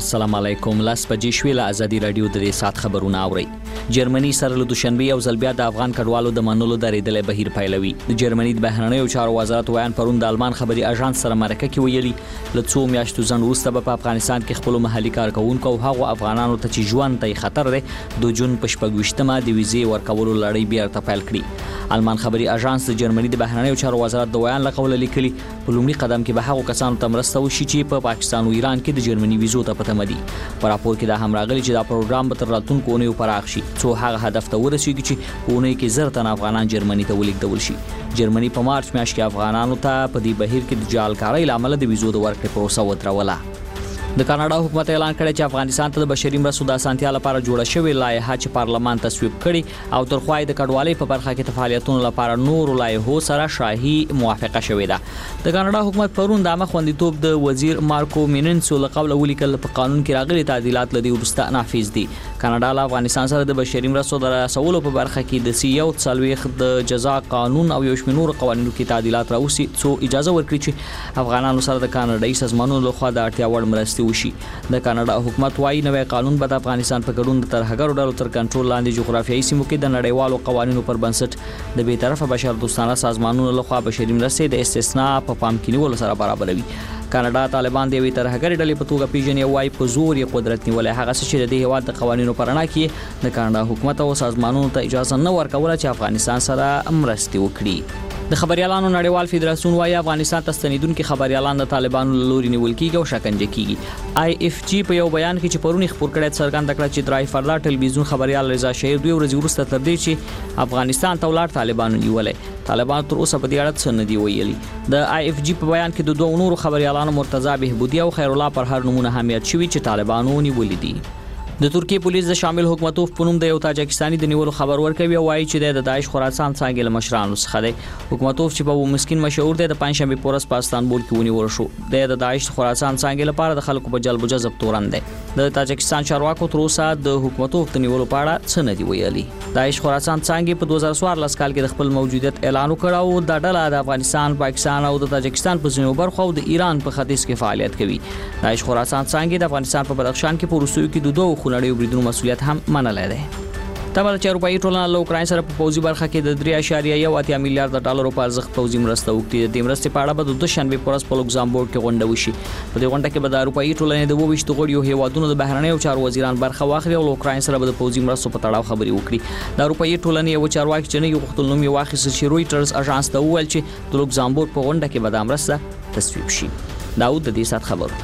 السلام علیکم. لاس بجې شوې له ازادي رادیو د سات خبرونه اوري. جرمني سره له دوشنبه او ځل بیا د افغان کډوالو د منلو درېدل بهیر پیلوي. د جرمني د بهرنیو چارو وزارت ویان پرون د آلمان خبري اژانس سره مرکه کې ویلي له څو میاشتو ځن وروسته په افغانستان کې خپل محلي کارکونکو او هغو افغانانو ته چې ژوند ته خطر دی د جون په شپږ د ویزې ورکولو لړۍ بیا تپل کړي. آلمان خبري اژانس د جرمني د بهرنیو چارو وزارت د ویان لقول لیکلي په لومړي قدم کې به هغو کسانو ته مرسته وشي چې په پاکستان او ایران کې د جرمني ویزو ته پته مدي. په راپور کې دا هم راغلي چې دا پروګرام به تر راتلونکو اونیو پراخ شي څو هغه هدف ته ورسیږي چې په اونۍ کې زر تن افغانان جرمني ته ولیږدول شي. جرمني په مارچ میاشت کې افغانانو ته په دې بهیر کې د جعلکارۍ لامل د ویزو د ورکړې پروسه ودروله. د کاناډا حکومت اعلان کړی چې افغانستان ته د بشري مرستو د اسانتیا لپاره جوړه شوې لایحه چې پارلمان تصویب کړي او تر خوای د کډوالۍ په برخه کې د فعالیتونو لپاره نور لایحو سره شاهي موافقه شوې ده. د کاناډا حکومت پرون د عامه خوندیتوب د وزیر مارکو میننسو له قبل ولیکل په قانون کې راغلي تعدیلات لدی ورسته نافذ دي. کاناډا له افغانستان سره د بشري مرستو د رسولو په برخه کې د سیو څلويخ د جزا قانون او یو شمېر قوانینو کې تعدیلات راوسی څو اجازه ورکړي چې افغانانو سره د کاناډایي سازمانونو لخوا د اړتیا وړ مرستې وشي. د کاناډا حکومت وايي نوې قانون به د افغانستان په ګډون د ترهګرو ډلو تر کنټرول لاندې جغرافیایي سیمو کې د نړیوالو قوانینو پر بنسټ د بې طرفه بشر دوستانه سازمانونو لخوا بشري مرستې د استثناء په پام کې نیولو سره برابروي. کاناډا طالبان د یوې ترهګرې ډلې په توګه پیژني او وايي په زور یې قدرت نیولای هغه څه چې د دې هیواد د قوانینو پر رڼا کې د کاناډا حکومت او سازمانونو ته اجازه نه ورکوله چې افغانستان سره مرستې وکړي. د خبريالانو نړیوال فدراسیون وايي افغانستان ته ستنیدونکو خبريالان د طالبانو لوري نیول کیږي او شکنجه کیږي. IFG په یو بیان کې چې پرونی خبر کړی څرګنده کړه چې درای فرلا ټلویزیون خبريال رضا شهیر 2 ورځې وروسته تر دې چې افغانستان ته ولاړ طالبانو نیولې. طالبان تر اوسه په دې اړه څه نه دی ویلي. د IFG په بیان کې د دوه نورو خبريالانو مرتضی بهبودی او خیر الله پر هر نمونه اهمیت شوی چې طالبانو نیولې دي. د ترکیه پولیس د شامل حکومتوف په نوم د یو تاجکستاني د نیولو خبر ورکوي او وايي چې د داعش خراسان څنګه له مشرانو څخه دی. حکومتوف چې په مسکین مشهور دی د پنځشنبه پورس په استانبول کې ونیول شو. د داعش خراسان څنګه لپاره د خلکو په جلب جذب تورن دی. د تاجکستان چارواکو تر اوسه د حکومتوف د نیولو په اړه څه نه دی ویلي. داعش خراسان څنګه په 2014 کال کې د خپل موجودیت اعلان وکړ او د ډله د افغانستان، پاکستان او د تاجکستان په ځینو برخو د ایران په ختیځ کې فعالیت کوي. داعش خراسان څنګه د افغانستان په بدخشان کې په روسیو کې د دوه خونړیو بریدونو مسؤلیت هم منلای دی. تبل چې اروپایي ټولنه له اوکراین سره په پوځي برخه کې د 3.1 میلیارډ ډالرو په ارزښت پوځي مرسته وکړي. د مرستې په اړه به د دوشنبه پورس په لوکزامبورګ کې غونډه وشي. په دې غونډه کې به د اروپایي ټولنې د 22 غړیو هیوادونو د بهرنیو چارو وزیران برخه واخلي او اوکراین سره به د پوځي مرستو په تړاو خبري وکړي. د اروپایي ټولنې یو چارواکي چې نه یو خپل نوم یې واخیست چې رويټرز اژانس ته وویل چې د لوکزامبورګ په غونډه کې به د مرسته تصویب شي. داود د دې سات خبر.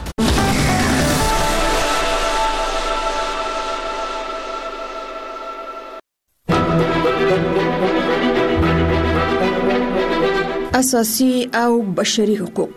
اساسي او بشري حقوق.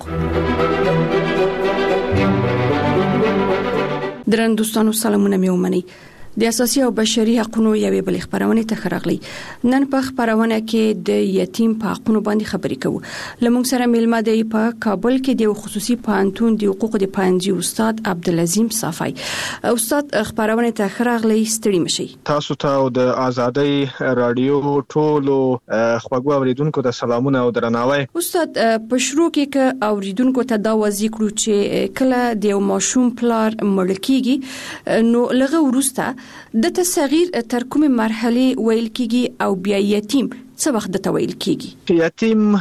درن دوستانو سلامونه مې ومنئ. د اساسي او بشري حقوقو یوې بل خبرونه ته خراغلي. نن په خبرونه کې د یتیم په حقوقو باندې خبرې کوو. لمونږ سره میلمه دی په کابل کې د خصوصي پانتون د حقوقو د پانځي استاد عبدالعظیم صافی. استاد خبرونه ته خراغلي ستړي مشي. تاسو ته د ازادۍ رادیو ټولو خواږه اوریدونکو ته سلامونه او درناوی. استاد په شروع کې ک اوریدونکو ته دا وځي کړو چې کله د ماشوم پلار مړکیږي نو لغه ورسته د تصغیر تر کومه مرحله ویل کیږي او بیا یتیم څه وخت د تویل کیږي؟ یتیم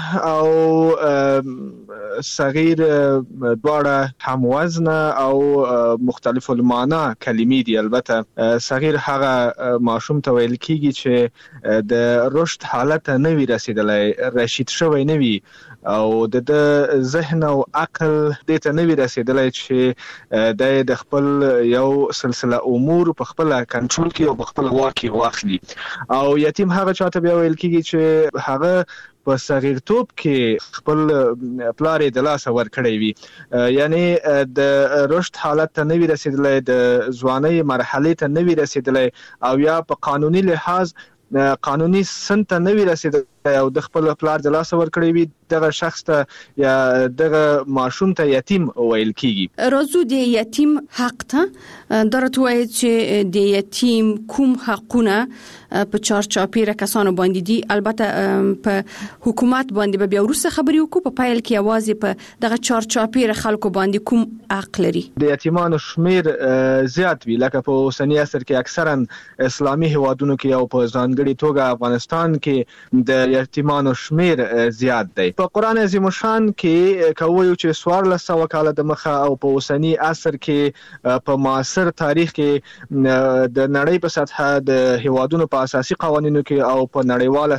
او صغیر دواړه هم وزن او مختلف المعنی کلمې دي. البته صغیر هغه ماشوم ته ویل کیږي چې د رشد حالت نه وی رسیدلای، رشید شوی نه وی او د ذهن او عقل د ته نه وی رسیدلای چې د خپل یو سلسله امور په خپل کنټرول کې او په خپل واکي واخلي. او یتیم هغه چاته بیا ویل کیږي چې هغه په صغیرتوب کې خپل پلار د لاس ور کړی وي، یعنی د رشد حالت ته نه وی رسیدلای، د ځوانۍ مرحله ته نه وی رسیدلای او یا په قانوني لحاظ قانوني سن ته نه وی رسیدلای او د خپل پلار د لاس ور کړی وي دغه شخص ته یا دغه ماشوم ته یتیم ویل کیږي. راځو د یتیم حق ته درته وایي چې د یتیم کوم حقونه په چارچاپیره کسانو باندې دي. البته په حکومت باندې به بیا وروسته خبرې وکړو، په پایل کې یوازې په دغه چارچاپیره خلکو باندې کوم حق لري. د یتیمانو شمیر زیات وی، لکه په اوسنی عصر کې اکثرا اسلامي هیوادونو کې او په ځانګړي توګه افغانستان کې د یتیمانو شمیر زیات دی. په قران عظیم شان کې کوي چې 1400 کال د مخه او په اوسنی عصر کې په معاصر تاریخ کې د نړۍ په سطح د هیوادونو په اساسي قوانینو کې او په نړیواله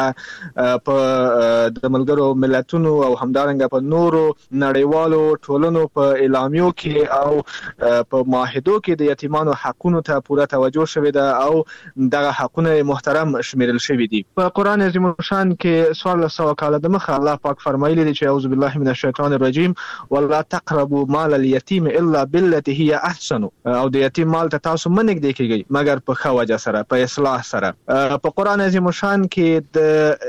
سطح په د ملګرو ملتونو او همدارنګه په نورو نړیوالو ټولنو په اعلامیو کې او په معاهدو کې د یتیمانو حقونو ته پوره توجه شوې ده او دغه حقونه محترم شمیرل شوې دي. په قران عظیم شان کې 1400 کال د مخه الله پاک فرمایلی دی چې اعوذ بالله من الشیطان الرجیم ولا تقربوا مال اليتيم الا بالتي هي احسن، او د یتیم مال ته تاسو منګ دی کیږي مگر په ښه وجه سره، په اصلاح سره. په قران عظیم شان کې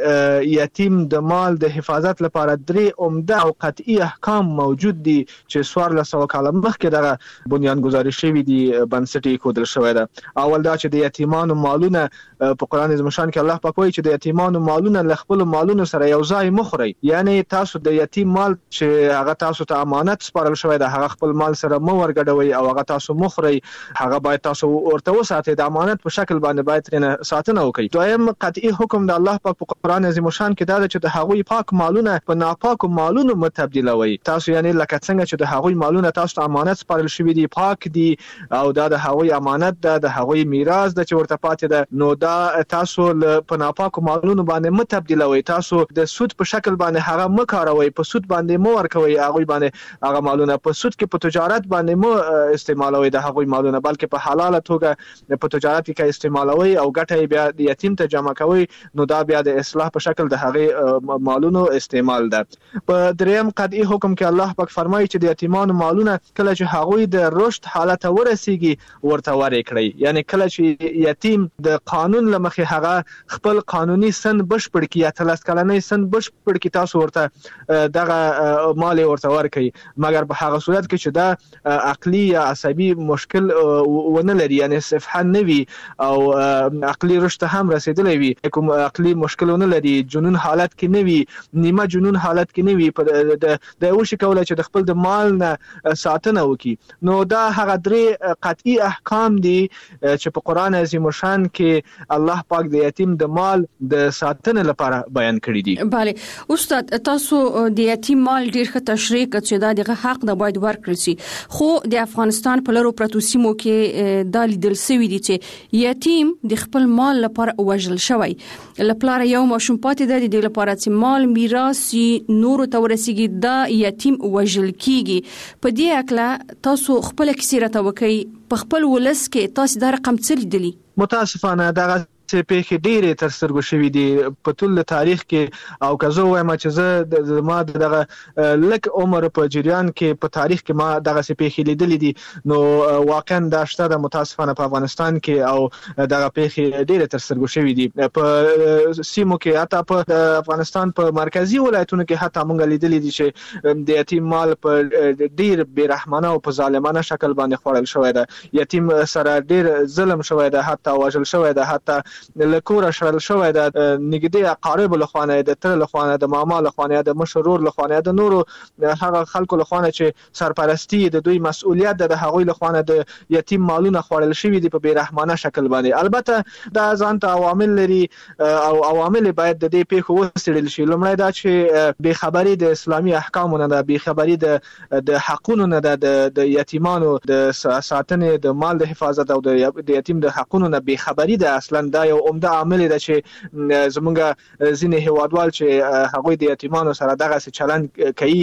د یتیم د مال د حفاظت لپاره درې عمده او قطعي احکام موجود دي چې 1400 کال مخکې دغه بنیانګذاري شوی دي، بنسټ کودل شوی ده. اول دا چې د یتیمانو مالونه په قران عظیم شان کې الله پاک وایي چې د یتیمانو مالونه له خپل مالونو سره یو ځای مخوري، یعنی تاسو د یتیم مال چې هغه تاسو ته امانت سپارل شوی ده هغه خپل مال سره مو ورګډوي او هغه تاسو مخوري، هغه باید تاسو ورته وساتئ، د امانت په شکل باندې باید ترنه ساتنه وکړئ. دویم قطعي حکم د الله پاک په قران عظیم شان کې دا چې د هغوی پاک مالونه په ناپاکو مالونو متبدلوي. تاسو یعنی لکه څنګه چې د هغوی مالونه تاسو ته امانت سپارل شوی دي پاک دي او دا د هغوی امانت ده، د هغوی میراث ده چې ورته پاتې ده، نو دا تاسو په ناپاکو مالونو باندې متبدلوي. تاسو د سود په شکل باندې هغه مکاروي، په سود باندې مو ورکوي هغه باندې هغه مالونه، په سود کې په تجارت باندې مو استعمالوي د هغه مالونه، بلکې په حلاله توګه په تجارت کې استعمالوي او ګټه بیا د یتیم ته جمع کوي، نو دا بیا د اصلاح په شکل د هغه مالونو استعمال ده. په دریم قطعي حکم کې الله پاک فرمایي چې د یتیمانو مالونه کله چې هغه د رشد حالت ورسیږي ورته ورکړي، یعنی کله چې یتیم د قانون لمخې هغه خپل قانوني سن بشپړ کی یا 13 کلنۍ سن بشپړ کی تاسو ورته دغه مال ورته ورکړي، مګر په هغه صورت کې چې دا عقلي یا عصبي مشکل ونه لري، یعنی صفحه نوي او عقلي رشد هم رسیدلی وي، کوم عقلي مشکل ونه لري، جنون حالت کې نوي، نیمه جنون حالت کې نوي، د وشي کولای چې د خپل د مال نه ساتنه وکړي. نو دا هغه درې قطعي احکام دي چې په قران عظیم شان کې الله پاک د یتیم د مال د ساتنې لپاره بیان کړی دي. بله استاد، تاسو د یتیم مال ډیر ښه تشریح کړ چې دا دغه حق د باید ورکړل شي، خو د افغانستان په لرو پرتو سیمو کې دا لیدل شوی دي چې یتیم د خپل مال لپاره وژل شوی، لپاره یو ماشوم پاتې دی د لپاره چې مال میراث نورو ته ورسیږي، دا یتیم وژل کیږي. په دې اکله تاسو خپل کیسه راته وکړئ، په خپل ولس کې تاسو دا رقم څه لیدلی؟ متاسفانه دغه چې پیښې ډېرې تر سترګو شوې دي په ټول تاریخ کې، او که زه وایم چې زه ما دغه لک عمر په جریان کې په تاریخ کې ما دغه پیښې لیدلې دي، نو واقعا دا شته د متاسفانه په افغانستان کې او دغه پیښې ډېرې تر سترګو شوې دي. په سیمو کې حتی په افغانستان په مرکزی ولایتونو کې حتی موږ لیدلې دي چې د یتیم مال په ډېر بیرحمانه او په ظالمانه شکل باندې خوړل شوی ده، یتیم سره ډېر ظلم شوی ده، حتی وژل شوی ده، حتی لکوره شړل شوی ده، نږدې اقارب له خوانه، د تر له خوانه، د ماما له خوانه، د مشرور له خوانه، د نورو هغه خلکو له خوانه چې سرپرستی د دوی مسؤلیت ده، د هغوی له خوانه د یتیم مالونه خوړل شوی دي په بیرحمانه شکل باندې. البته دا ځان ته عوامل لري او عوامل باید د دې پیښو وڅېړل شي. لومړی دا چې بې خبري د اسلامي احکامو نه ده، بې خبري د حقونو نه ده، د یتیمانو د ساتنې، د مال د حفاظت او د یتیم د حقونو نه بې خبري ده. اصلا دا یو عمده عامل دی چې زمونږ ځینې هیوادوال چې هغوی د یتیمانو سره دغه چلند کوي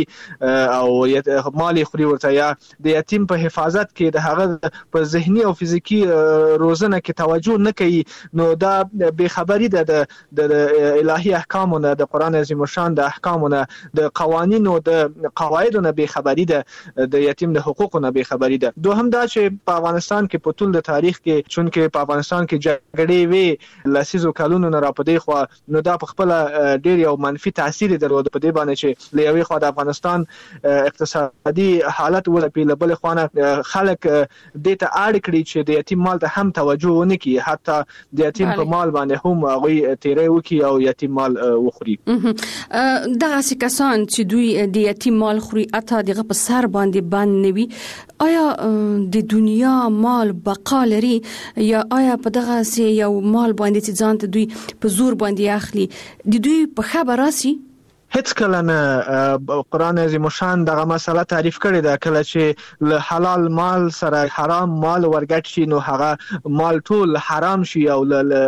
او مال خوري ورته، یا د یتیم په حفاظت کې د هغه په ذهني او فزیکی روزنه کې توجه نه کوي، نو دا بې خبري ده د الهي احکامو نه، د قران عظیم شان د احکامو نه، د قوانینو د قواعدو نه بې خبري ده، د یتیم د حقوقو نه بې خبري ده. دوهم دا چې په افغانستان کې په ټول د تاریخ کې، چونکې په افغانستان کې جګړې وي درې لسیزو کلونو نه را پدې خو نو دا په خپل ډیر یو منفي تاثیر درلود په دې باندې چې له یوې خوا د افغانستان اقتصادي حالت ولپی له بل خوا خلک دې ته اړ کړي چې د یتیم مال ته هم توجه ونه کړي، حتی د یتیم په مال باندې هم هغه تیرې وکي او یتیم مال وخوري. دغه کسان چې دوی د یتیم مال خوري اته دغه په سر باندې باندې نوي، آیا د دنیا مال بقا لري یا آیا په دغه سي یو مال باندې چې ځان ته دوی په زور باندې اخلي د دوی په خبر راسي؟ هیڅ کله نه قرآن عظیم شان دغه مسله تعریف کړی ده. کله چې له حلال مال سره حرام مال ورګټ شي نو هغه مال ټول حرام شي او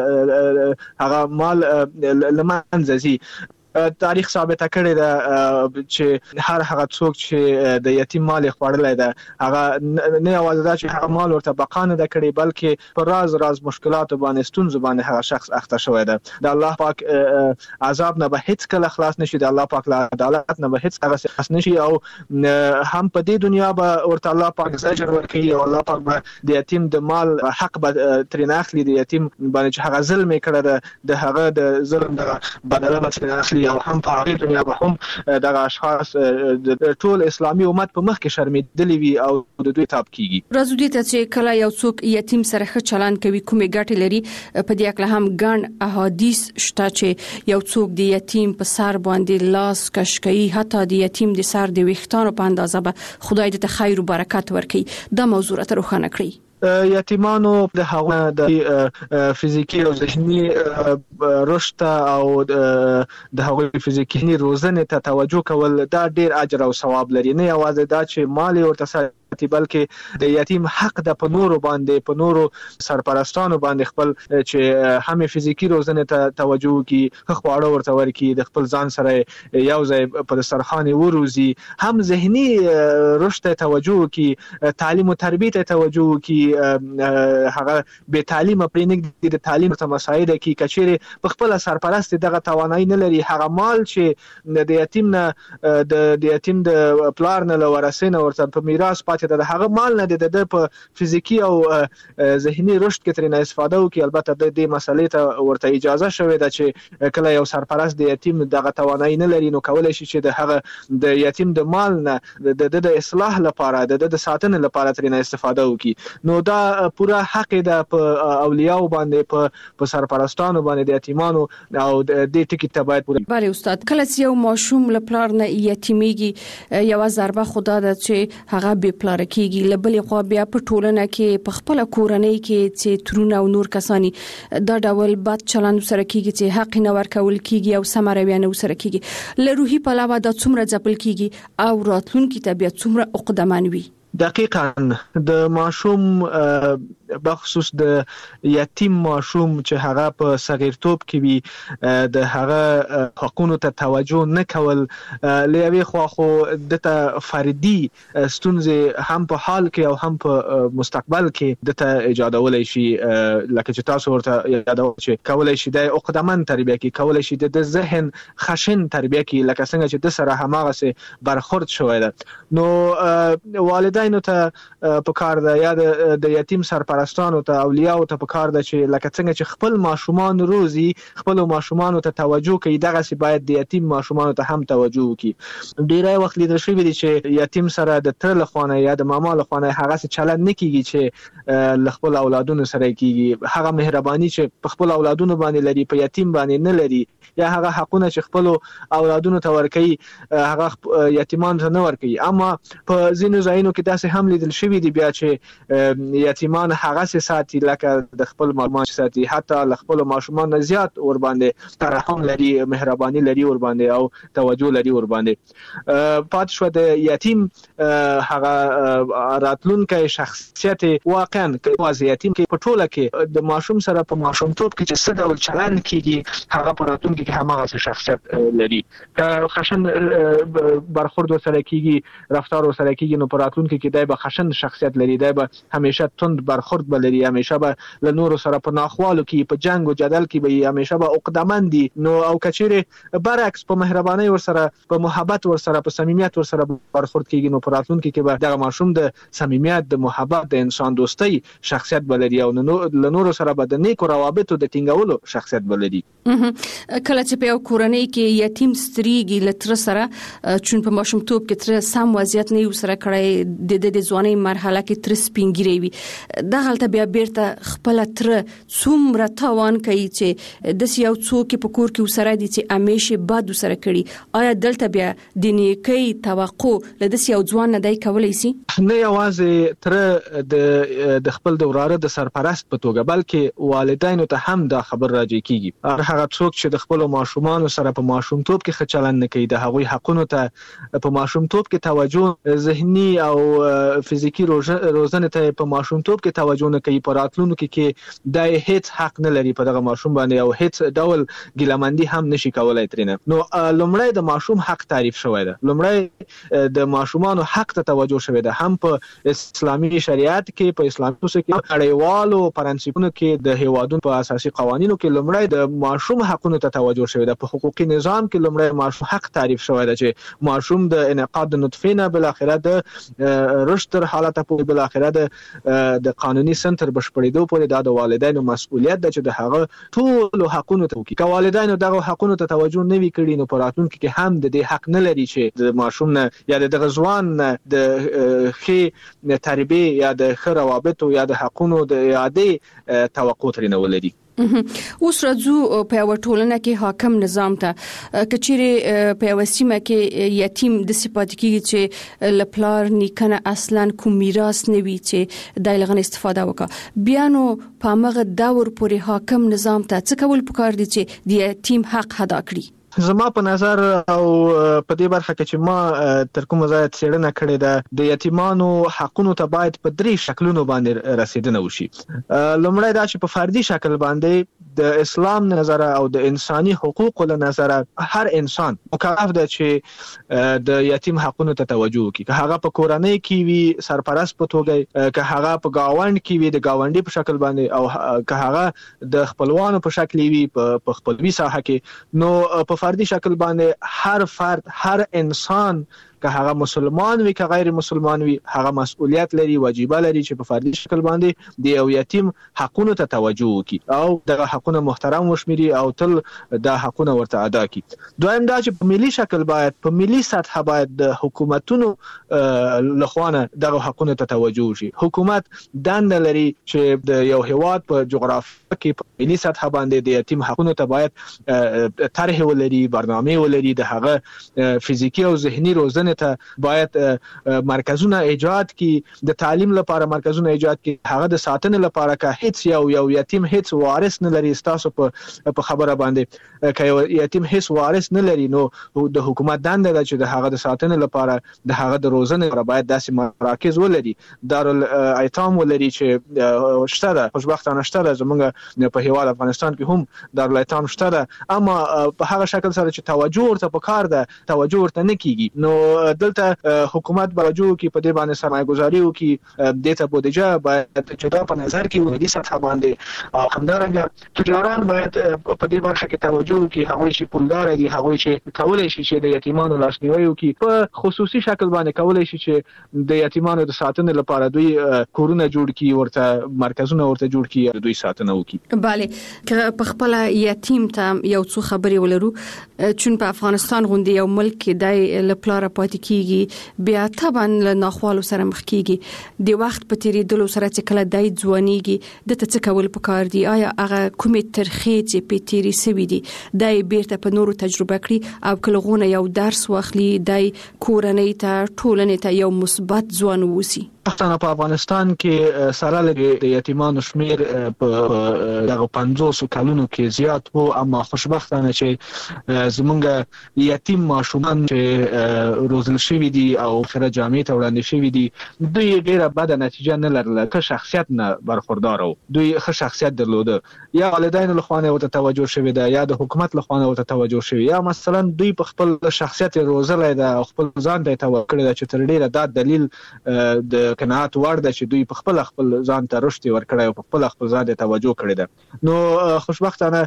هغه مال لمنځه ځي. تاریخ ثابت کړی ده چې هر هغه څوک چې د یتیم مال خوړلای ده هغه نه یوازې دا چې هغه مال ورته بقا نه ده کړی بلکې په راز مشکلات باندې ستونزې باندې هغه شخص اخته شوی ده. د الله پاک عذاب نه به هیڅ کله خلاص نشي، د الله پاک له عدالت نه به هیڅ هغه خلاص نشي او هم په دې دنیا به ورته الله پاک زجر ورکوي او الله پاک به د یتیم د مال حق به ترې اخلي، د یتیم باندې چې هغه ظلم کړی ده د هغه د ظلم د بدله به ترې اخلي او هم په هغه دنیا به هم دغه اشخاص د ټول اسلامي امت په مخ کې شرمېدلي وي او د دوی تاب کیږي. راځو دې ته چې کله یو څوک یتیم سره ښه چلند کوي کومې ګټې لري، په دې اړه هم ګڼ احادیث شته چې یو څوک د یتیم په سر باندې لاس کش کوي، حتی د یتیم د سر د ویښتانو په اندازه به خدای دې خیر او برکت ورکړي. دا موضوع راته روښانه کړئ. یتیمانو د هغه د فزیکی او ذهني رشد او د هغه فزیکی روزنه ته توجه کول دا ډیر اجر او ثواب لري. نه یوازې دا چې مال ورته بلکې د یتیم حق د په نورو باندې په نورو سرپرستانو باندې خپل چې هم فزیکی روزنه ته توجه کی، خواړه ورته ورکی، د خپل ځان سره یو ځای په دسترخوان وروزي، هم ذهني رشد ته توجه کی، تعلیم او تربیت ته توجه کی، هغه به تعلیم پرېنګ د تعلیم ته مساعده کی. کچېره په خپل سرپرست دغه توانایي نه لري، هغه مال چې د یتیم نه د یتیم د پلار نه لورسینه ورته په میراث پاتې د هغه مال نه د په فزیکی او ذهني رشد کې ترنه استفاده وکړي. البته د دې مسلې ته ورته اجازه شوې ده چې کله یو سرپرست د یتیم دغه توانایي نه لري نو کولای شي چې د هغه د یتیم د مال نه د اصلاح لپاره د ساتنې لپاره ترنه استفاده وکړي. نو دا پورا حق ده په اولیاء باندې په سرپرستانو باندې د یتیمانو او د دې ټکی ته باید پورا. بله استاد، کله چې یو ماشوم لپاره نه یتیمیږي یو ضربه خدا ده چې هغه به پلار کېږي، لبلې خو بیا په ټولنه کې په خپل کورنۍ کې چې ترونه او نور کسانی دا ډول بد چلند سره کېږي چې حق نه ورکول کېږي او سمروي نه سره کېږي، له روحي پلوه دا څومره ځپل کېږي او راتلونکي ته بیا څومره عقدمن وي. دقیقاً د ماشوم بخصوص د یتیم ماشوم چې هغه په صغیرتوب کې وي د هغه حقوقو ته توجه نه کول لوي خو د فردي ستونزې هم په حال کې او هم په مستقبل کې د ایجادولای شي، لکه چې تاسو ورته یادو چې کولای شي د عقدمن تربیه کې، کولای شي د ذهن خشن تربیه کې، لکه څنګه چې د سره هماغه سه برخورد شوی ده. نو والدینو ته په کار ده یا د یتیم سرپرستانو ته اولیاء ته په کار ده چې لکه څنګه چې خپل ماشومان روزي خپل ماشومان ته توجه کوي، دغه سي باید د یتیم ماشومان ته هم توجه وکړي. ډیرای وخت لیدل شوی دی چې یتیم سره د تر لخوانه یا د ماما لخوانه هغه څه چلند نه کیږي چې خپل اولادونو سره کیږي. هغه مهرباني چې په خپل اولادونو باندې لري په یتیم باندې نه لري، یا هغه حقونه چې خپل اولادونو ته ورکوي هغه یتیمان ته نه ورکوي. اما په ځینو ځایونو کې داسې هم لیدل شوی دی بیا چې یتیمان هغه ساتي لکه د خپل ماشومان ساتي، حتی ل خپل ماشومان زیات ور باندې ترحم لري، مهرباني لري ور باندې او توجه لري ور باندې. پات شو د یتیم هغه راتلونکي شخصیت واقعا کې یتیم کې په ټوله کې د ماشوم سره په ماشومتوب کې چې څه ډول چلند کیږي هغه په راتلونکي کې هماغه شخصیت لري. خشن برخورد سره کیږي، رفتار سره کیږي، نو په راتلونکي کې دای به خشن شخصیت لري، دای به همیشه تند برخورد برخورد بلري، همیشه به له نورو سره په ناخوالو کې په جنگ او جدل کې به همیشه به عقدمن دي. نو او کچېره برعکس په مهرباني ورسره په محبت ورسره په صمیمیت ورسره برخورد کیږي، نو په راتلونکي کې به دغه ماشوم د صمیمیت، د محبت، د انسان دوستۍ شخصیت بلري او له نورو سره به د نیکو روابطو د ټینګولو شخصیت بلري. کله چې په کورنۍ کې یتیم ستريږي لتر سره چون په ماشومتوب کې تر سم وضعیت نه وسره کړی د ځوانۍ مرحله کې تر سپینګری وي، دا غلطه بیا بیرته خپل تر څومره تاوان کوي چې د یو څوک په کور کې وسره دي چې همیشه باد وسره کړي. آیا دلته بیا د نیکی توقع له دې یو ځوان نه دی کولای شي؟ نه یوازې تر د خپل د وراره د سرپرست په توګه بلکې والدینو ته هم دا خبر راځي کیږي. هغه څوک چې د خپل ماشومان سره په ماشومتوب کې ښه چلند نه کوي، د هغوی حقونو ته په ماشومتوب کې توجه، ذهني او فزیکی روزنه ته په ماشومتوب کې توجه نه کوي، په راتلونکو کې د هیڅ حق نه لري په دغه ماشوم باندې او هیڅ ډول ګیلمندي هم نشي کولای ترنه. نو لومړی د ماشوم حق تعریف شوی دی، لومړی د ماشومانو حق ته توجه شوی دی، هم په اسلامي شریعت کې، په اسلامي اصولو کې، اړیوالو پرنسپونو کې، د هیوادونو په اساسي قوانینو کې لومړی د ماشوم حقونو ته توجه شوی دی. په حقوقي نظام کې لومړی ماشوم حق تعریف شوی دی چې ماشوم د انعقاد د نطفه نه بل اخره د رشد تر حالت په بل اخره د قانوني سنتر بشپړېدو پورې د والدینو مسؤلیت ده چې د هغه ټول حقونو ته وکړي. که والدینو دغه حقونو ته توجه نه وي کړی نو په راتلونکي کې هم د دې حق نه لري چې د ماشوم نه یا د ځوان د ښې تربیه یا د ښه روابطو یا د حقونو د اعادې توقع ترې نه ولري. اوس راځو په یو ټولنه کې حاکم نظام ته، کچېره په یو سیمه کې یتیم د صفات کېږي چې لپلار نیکنه اصلا کوم میراث نه وي چې د لغن استفاده وکړه، بیا نو په هغه دور پورې حاکم نظام ته څه کول پکار دي چې د یتیم حق ادا کړي؟ زما په نظر او په دې برخه کې چې ما تر کومه ځایه څېړنه کړې ده، د یتیمانو حقونو ته باید په 3 شکلونو باندې رسیدنه وشي. لومړی دا چې په فردي شکل باندې د اسلام نظر او د انساني حقوقو له نظر هر انسان مکلف ده چې د یتیم حقونو ته توجه وکړي، که هغه په کورنۍ کې وي سرپرست په توګه، که هغه په گاوند کې وي د گاونډي په شکل باندې، او که هغه د خپلوانو په شکل وي په خپلوي ساحه کې. نو په فردي شکل باندې هر فرد، هر انسان، که هغه مسلمان وي که غیر مسلمان وي، هغه مسؤلیت لري، واجبہ لري چې په فردي شکل باندې د یو یتیم حقونو ته توجه وکړي او دغه حقونه محترم وشمېري او تل د حقونه ورته ادا کړي. دویم دا چې په ملي شکل باید، په ملي سطح باید د حکومتونو لخوا دغه حقونه ته توجه وشي. حکومت دنده لري چې د یو هیواد په جغرافیه کې په ملي سطح باندې د یتیم حقونو ته باید طرح ولري، برنامه ولري، د هغه فزیکی او ذهني روزنه ته باید مرکزونه ایجاد کی، د تعلیم لپاره مرکزونه ایجاد کی، هغه د ساتنې لپاره که هیڅ یو یتیم هیڅ وارث نه لري، تاسو په خبره باندې که یتیم هیڅ وارث نه لري نو د حکومت دنده ده چې د هغه د ساتنې لپاره د هغه د روزنې لپاره باید داسې مراکز ولري، دارالایتام ولري چې شته ده، خوشبختانه شته ده، زمونږ په هیواد افغانستان کې هم دارالایتام شته ده، اما په هغه شکل سره چې توجه ورته پکار ده توجه ورته نه کیږي. نو دلته حکومت باجو کې په دې باندې سرمایه گذاري وکړي، د ته بودیجه باید چې دا په نظر کې ولري سطح باندې، او همدارنګه تجاران باید په دې برخه کې توجه وکړي، هغه چې پولدار دي، هغه چې کولای شي چې د یتیمانو لاسنیوي وکړي، په خصوصي شکل باندې کولای شي چې د یتیمانو د ساتنې لپاره دوی کورونه جوړ کړي، ورته مرکزونه ورته جوړ کړي، دوی ساتنه وکړي. bale که په خپل یتیم ته یو څو خبرې ولرو، چون په افغانستان غونډه یو ملک کې د لپاره پاتې کیږي، بیا طبعا له ناخوالو سره مخ کیږي، د وخت په تیریدلو سره چې کله دای ځوانيږي د څه کول پکار دي؟ آیا هغه کومې ترخې چې په تیری سوي دي دای بیرته په نورو تجربه کړي او کلهونه یو درس واخلي، دای کورنۍ ته ټولنې ته یو مثبت ځوان ووسی؟ پښتانه په افغانستان کې سره لري د یتیمانو شمیر په دغه 500 کلونو کې زیات وو، اما خوشبختانه چې زمونږ یتیم ماشومان چې روزل شوی دي او خره جامعې ته وړاندې شوی دي، دوی ډیره بد نتیجه نه لرله، که شخصیت نه برخوردار وو، دوی ښه شخصیت درلوده، یا والدین له خوا نه ورته توجه شوی ده، یا د حکومت له خوا نه ورته توجه شوی، یا مثلا دوی په خپل شخصیت روزلای ده او خپل ځان ته توکل ده، چې تر ډیره دا دلیل د قناعت وړ ده چې دوی په خپل ځان ته رشد ورکړي او په خپل ځان ته توجه کړي ده. نو خوشبختانه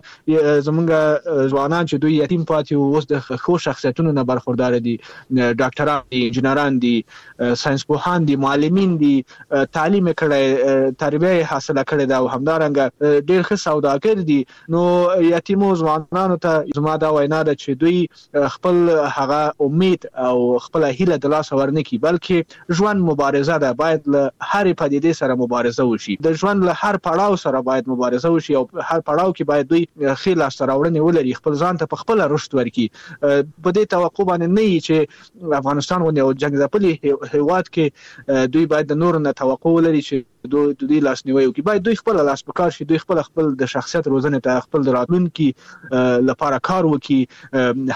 زمونږ ځوانان چې دوی یتیم پاتې او اوس د خو شخصیتونو نه برخوردار دي، ډاکټران دي، انجنیران دي، ساينس پوهان دي، معلمین دي، تعلیم کړي، تربیه حاصله کړي ده او همدارنګه ډېر ښه سوداګر دي. نو یتیمو ځوانانو ته زما دا وینا ده چې دوی خپل هغه امید او خپل هیله د لاس ورنکي، بلکې ژوند مبارزه ده، باید له هر پدیدې سره مبارزه وشي، د ژوند له هر پړاو سره باید مبارزه وشي او هر پړاو کې باید دوی خې لاس راوړنې ولري، خپل ځان ته په خپل رشد ورکړي. په دې توقع باندې نه وي چې افغانستان غوندې یو جنګ ځپلي هیواد کې دوی باید د نورو نه توقع ولري چې دوی لاسنیوي وکړي. باید دوی خپل لاس په کار شي، دوی خپل د شخصیت روزنې ته، خپل د راتلونکي لپاره کار وکړي،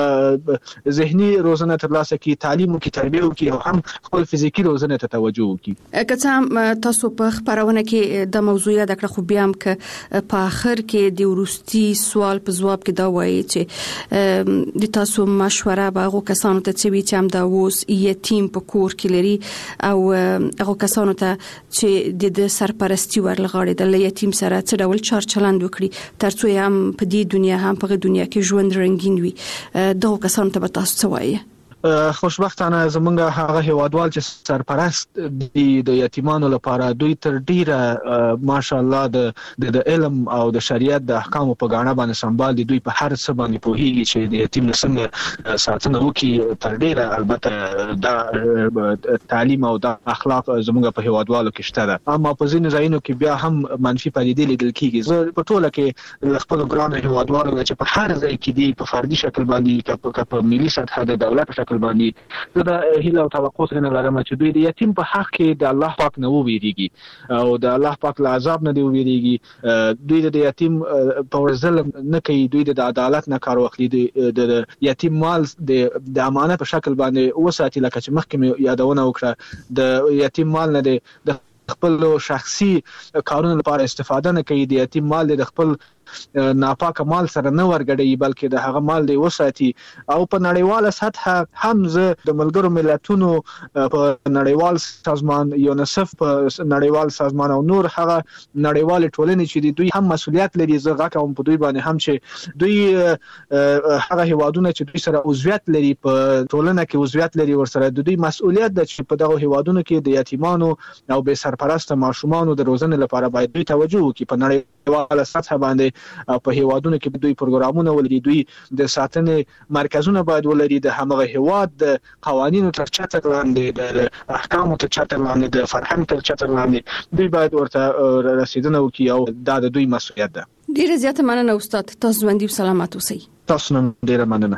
هم ذهني روزنه ترلاسه کړي، تعلیم وکړي، تربیه وکړي او هم خپل فزیکی روزنې ته توجه وکړي. که څه تاسو په خبرونه کې د موضوع یاد کړ، خو بیا هم که په اخر کې د ورستي سوال په جواب کې دا وایي چې د تاسو مشوره به هغه کسانو ته چې هم دا اوس یتیم په کور کې لري او هغه کسانو ته چې د سرپرستی ورلغړي د یتیم سره څه ډول چار چلند وکړي ترڅو هم په دې دنیا هم په دنیا کې ژوند رنگین وي. دغه کسانو ته به تاسو څه وایي؟ خوشبختانه زمونږ هغه هیوادوال چې سرپرست دي د یتیمانو لپاره، دوی تر ډیره ماشاءالله د علم او د شریعت د احکامو په غاڼه باندې سمبال دي. دوی په هر څه باندې پوهیږي چې د یتیم څنګه ساتنه وکړي. تر ډیره البته دا تعلیم او د اخلاق زمونږ په هیوادوالو کې شته ده، اما په ځینو ځایونو کې بیا هم منفي پدیدې لیدل کیږي. زه په ټوله کې خپل ګران هیوادوالو چې په هر ځای کې دي په فردي شکل باندې په ملي سطح د دولت په شکل باندې دا هیله او توقع څنګه لرم چې دوی د یتیم په حق کې د الله پاک نه وویریږي او د الله پاک له عذاب نه دی وویریږي. دوی د یتیم په ظلم نه کوي، دوی د عدالت نه کار واخلي، د یتیم مال د امانت په شکل باندې وساتي. لکه چې مخکې یادونه وکړه، د یتیم مال نه د خپل شخصي کارونو لپاره استفاده نه کوي، د یتیم مال د خپل ناپاکه مال سره نه ورګړي، بلکې د هغه مال دی وساتي. او په نړیواله سطح هم زه د ملګرو ملتونو په نړیوال سازمان یونیسف په نړیوال سازمان او نور هغه نړیوال ټولنې چې دوی هم مسؤلیت لري، زه غواړم کوم په دوی باندې هم چې دوی هغه هیوادونه چې دوی سره عضویت لري په ټولنه کې عضویت لري، ورسره د دوی مسؤلیت ده چې په دغه هیوادونو کې د یتیمانو او بې سرپرسته ماشومانو د روزنې لپاره باید دوی توجه وکړي. په نړیواله سطح باندې په هیوادونو کې دوی پروګرامونه ولري، دوی د ساتنې مرکزونه باید ولري، د همغه هیواد د قوانینو تر چتر لاندې، د احکامو تر چتر لاندې، د فرهنګ تر چتر لاندې دوی باید ورته رسیدنه وکړي او دا د دوی مسؤلیت ده. ډیره زیاته مننه استاد، تاسو ژوندۍ او سلامت اوسئ. تاسو نن ډیره مننه.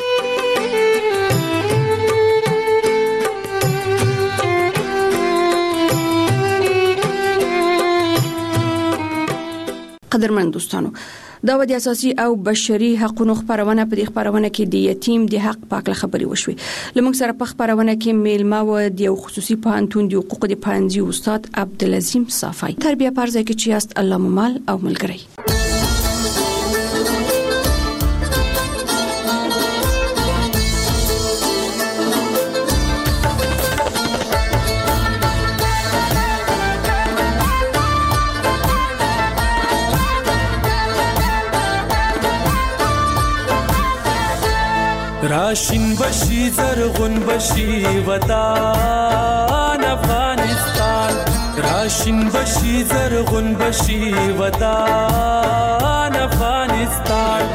قدرمن دوستانو، دا د اساسي او بشري حقوقو خبرونه په دې خبرونه کې د یتیم د حق پاک خبري وشوي. لمونږ سره په خبرونه کې میلمه و د خصوصي پوهنتون د حقوق د پوهنځي استاد عبدالعظیم صافی. تربیه پرځای کې چې است الله ممال او ملګری. راشن بشي زرغون بشي وطن افغانستان، راشن بشي زرغون بشي وطن افغانستان.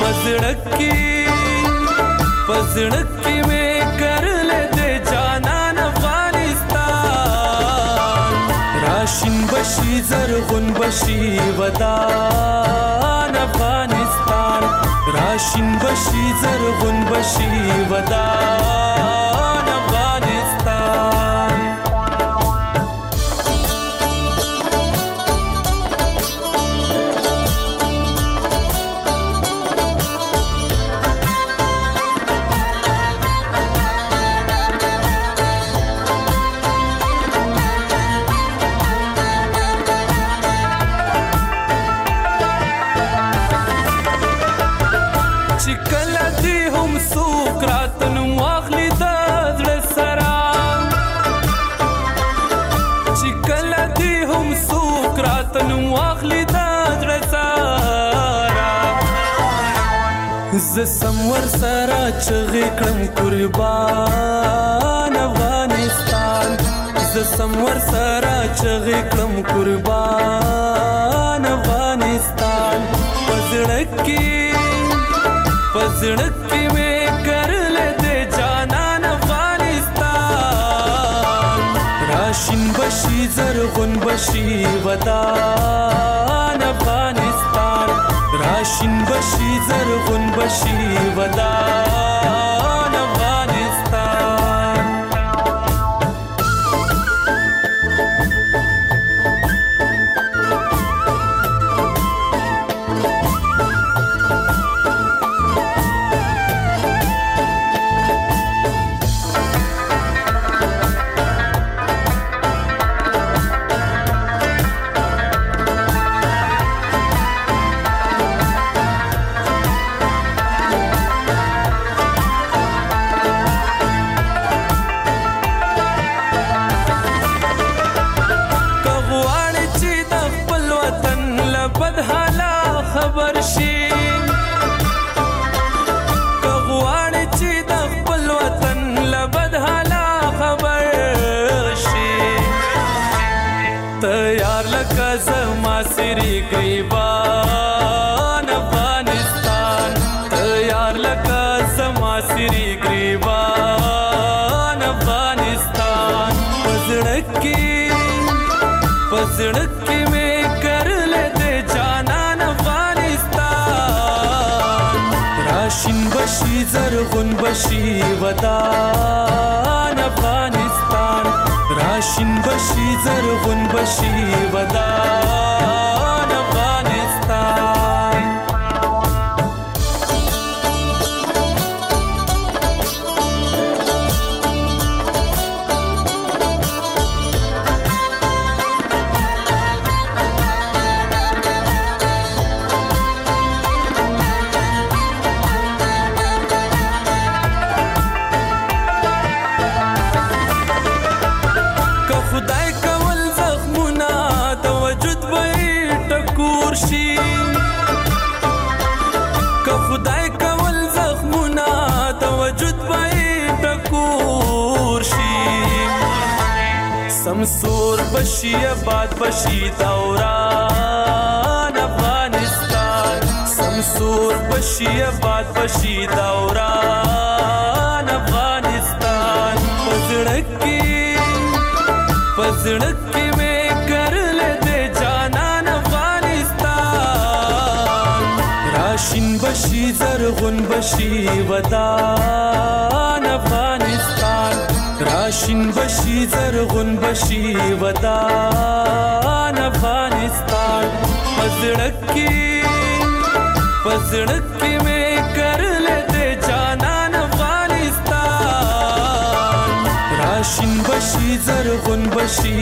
پزړکی میں کرل دے جانان افغانستان. راشن بشي زرغون بشي وطن افغانستان، راشن بشي زرغون بشي وطن افغانستان. سمور سره چغې کړم قربان افغانستان ز سمور سره چغې کړم قربان افغانستان پزړک کې مې کرلې دې جانان افغانستان راشین بشي زرغون بشي ودان افغانستان راشین بشي زرغون بشي ودان افغانستان زما سری گریبان افغانستان تیار لکه زما سری گریبان افغانستان پزړک کې مې کرلې دې جانان افغانستان راشین بشي زرغون بشي ودان افغانستان راشین بشي زرغون بشي ودان افغانستان سمسور بشي آباد بشي دوران افغانستان سمسور بشي آباد بشي دوران افغانستان پزړک کې مې کرلې دې جانان افغانستان راشین بشي زرغون بشي ودان افغانستان راشین بشي زرغون بشي ودان افغانستان پزړک کې مې کرلې دې جانان افغانستان راشین بشي زرغون بشي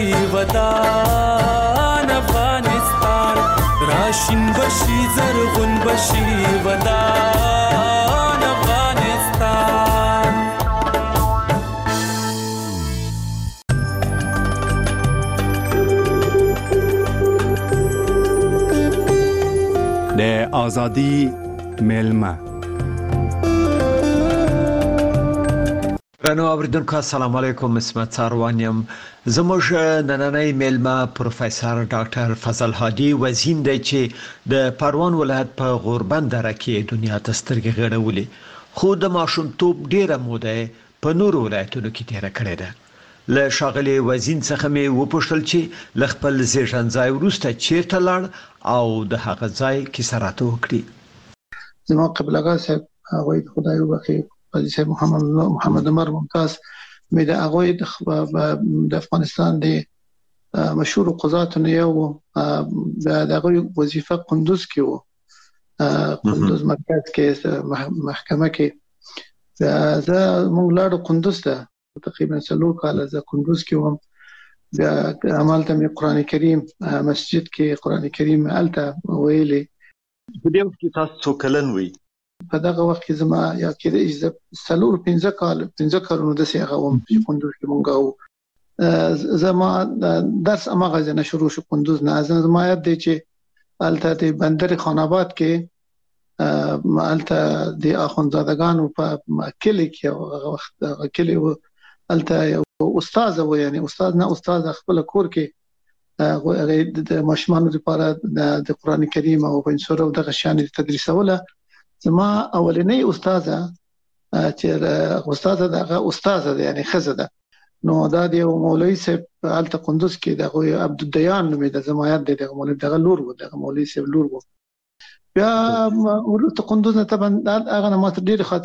ودان افغانستان راشین بشي زرغون بشي ودان افغانستان د آزادی میلمه رانو اوریدونکو السلام علیکم اسمت ساروانیم زموږ نننۍ میلمه پروفیسور ډاکټر فضل هادي وزین دی چې د پروان ولایت په غوربند دره کې دنیا ته سترګې غړولې خو د ماشومتوب ډیره موده په نورو ولایتونو کې تیر کړې ده له شاغلي وزین څخه مې وپوښتل چې ل خپل زیږنځای وروسته چیرته لاړ او د هغه ځای کیسه راته وکړي. زما قبلګا صاحب هغه خدای وبخي قاضي صاحب محمد عمر ممتاز مې د هغه د افغانستان د مشهور قضات نه یو د هغه وظیفه قندوز کې و قندوز مرکز کې محکمه کې زه مونږ لاړو قندوز ته تقریبا 3 کال زه قندوز کې وم بیا عملته مې قران کریم مسجد کې قران کریم الته ویلي په دې وخت کې تاسو کلن وي په دغه وخت کې زما یا کې د 15 کالونو د سیغه وم چې قندوز کې مونږ زما درس امغه نه شروع شو قندوز نه زما یاد دی چې الته د بندر خان آباد کې مالته د اخوندزادګانو په کلی کې وخت کلی الته یو استاد و یعنی استاد نه استاد خپل کور کې د ماشومانو لپاره د قران کریم او پنځور او د غشان تدریسوله زما اولنۍ استاده چې استاده دغه استاده یعنی خزه نو دا د مولوی صاحب الته قندوز کې د عبد الدیان نومې د زمایت د مولوی دغه لور و د مولوی صاحب لور و بیا ورته قندوز نه طبعا هغه نه ماته ډیر